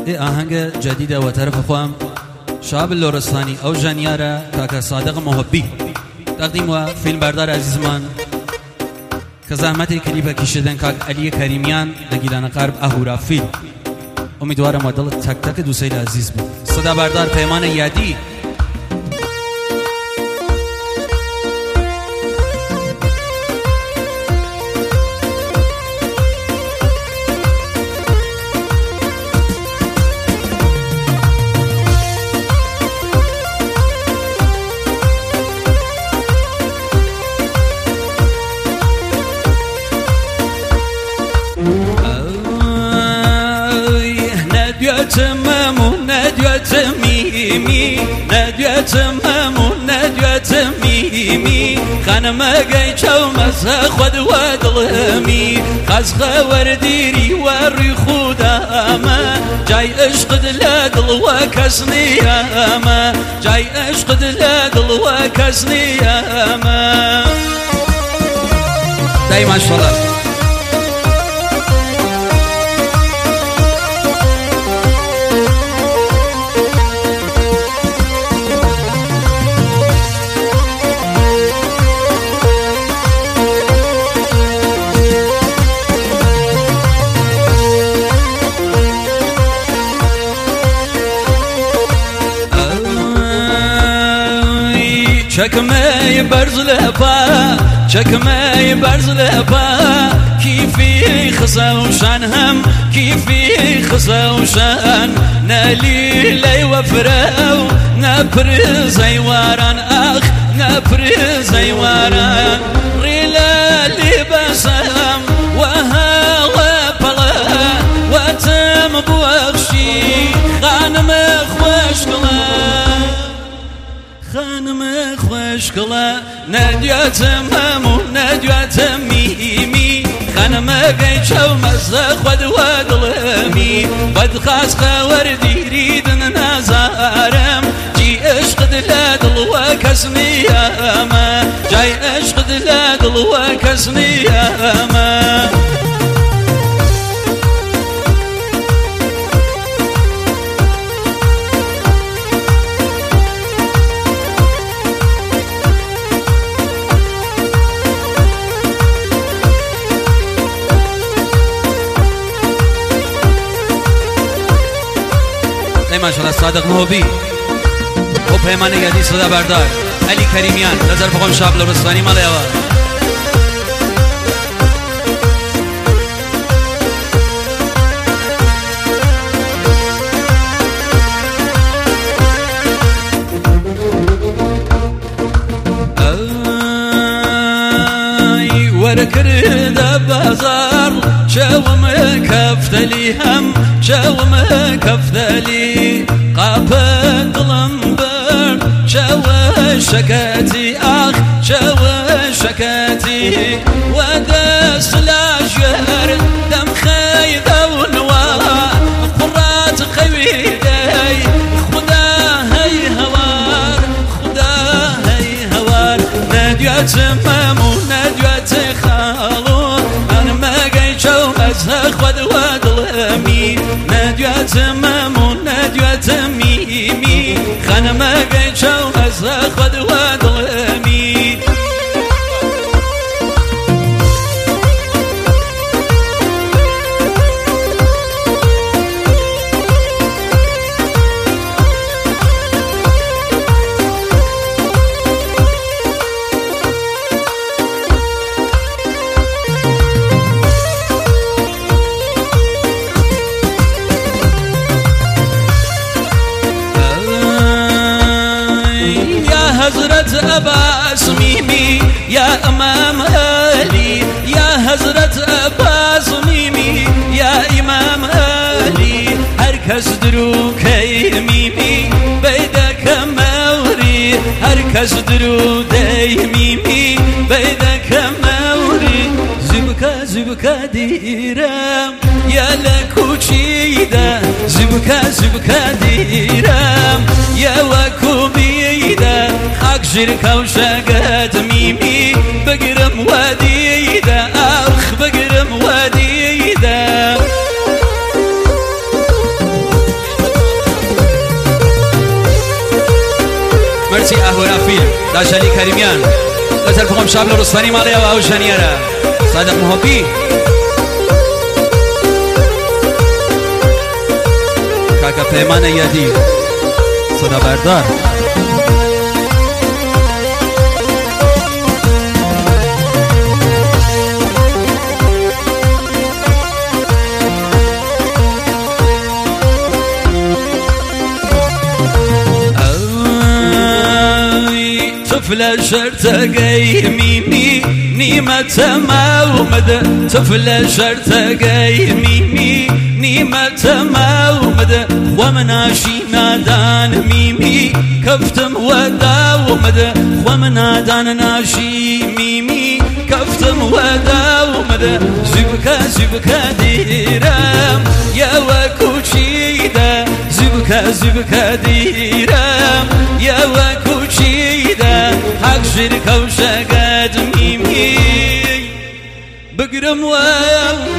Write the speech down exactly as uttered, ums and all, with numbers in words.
آهنگ جديدة وطرف خوام شاب اللورستاني او جانيارا كاكا صادق محبي تقديم و فيلم بردار عزيزمان كزحمت كليبا كيشدن كاك علي كريميان نگیران قرب اهورا فيلم امیدوارم و دل تک تک دوستای عزیز بود. صدا بردار پیمان یادی تمامو نديت ميمي نديت مامو نديت ميمي خانم جاي شو مسا خد ودلمي خزخ ورديري وري خدامه جاي اشقد لدل وكسني ياما جاي اشقد لدل وكسني ياما دايما ان شاء الله. چکمه برز لپا چکمه برز لپا کیفی خسوشان هم کیفی خسوشان نلی لی وفرو نپر زیواران اخ نپر زیواران ریلا لباسم وها وپلا وتم بوخشی خانم خوشگلا خانم خوشگلا ندیات مامو ندیات میمی خانم گی چو مزه خود ودلمی بد خاص خوردی ریدن نزارم جی عشق دلدل و کسنی اما جای عشق دلدل و کسنی اما ما شاء الله صادق محبی و پیمان یادی صدا بردار علی کریمیان نظر فقام شاب لورستانی مال یوا ای ورکرد بازار شوم كفتلي هم شوم كفتلي قابل ظلمبر شو شكاتي اخ شو شكاتي ودس لا شهر دم خيذ ونوا قرات خويدي خدا هي هوار خدا هي هوار ناديات مامو ناديات خالو انا ما قايل شو خود ودلمی ندیات مامو ندیات میمی خانم گی چو از خود ودلمی حضرت عباس ميمي يا امام علي يا حضرت عباس ميمي يا امام علي هركز دروكي ميمي بيدك موري هركز درو دي ميمي بيدك موري زبكا زبكا ديرام يا لكوشيدا زبكا زبكا ديرام يا وكوبيدا اكجر كوشاقات ميمي بقرم وديدا اخ بقرم وديدا کسی اهورا فیلم داشلی کریمیان لطرف خم شاب لرستانی مالی و او جانیارا صادق محبی کاکا پیمان یادی صدا بردار طفل شرتقي ميمي نيمة مومد طفل شرتقي ميمي نيمة مومد ومناشي نادان ميمي كفتم وداومد ومنادان ناشي ميمي كفتم وداومد زبكا زبكا ديرام يا وكوشيدا زبكا زبكا ديرام يا وكوشيدا حق شركة وشقاد ميمي بقرم واو